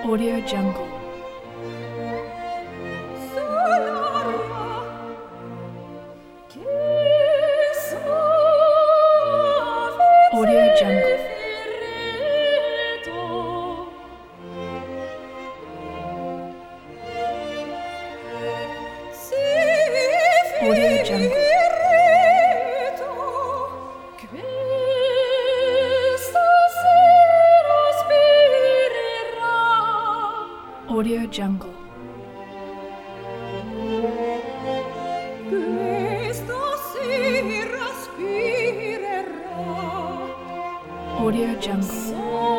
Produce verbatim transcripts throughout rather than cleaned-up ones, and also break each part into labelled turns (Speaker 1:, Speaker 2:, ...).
Speaker 1: Audio Jungle. Audio Jungle. Audio Jungle. Audio Jungle. Audio Jungle.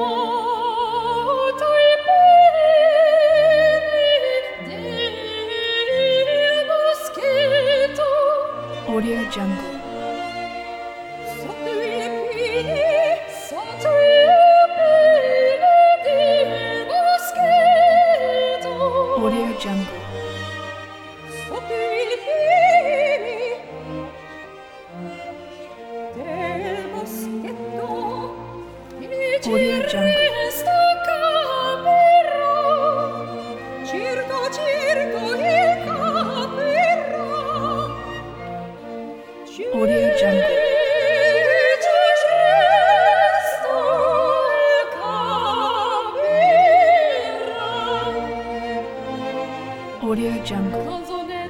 Speaker 1: Audio Jungle. Audio Jungle. Audio Jungle. Audio Jungle. Audio Jungle.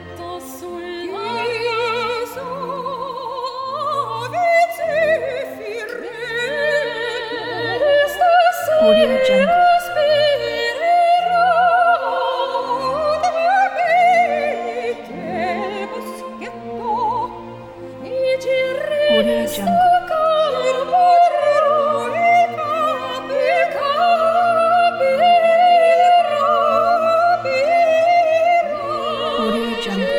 Speaker 1: Audio Jungle. Audio Jungle. Audio Jungle.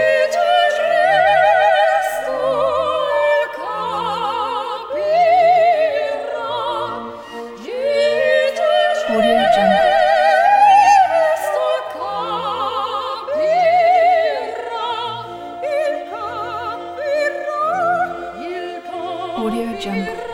Speaker 1: Audio Jungle. Audio Jungle.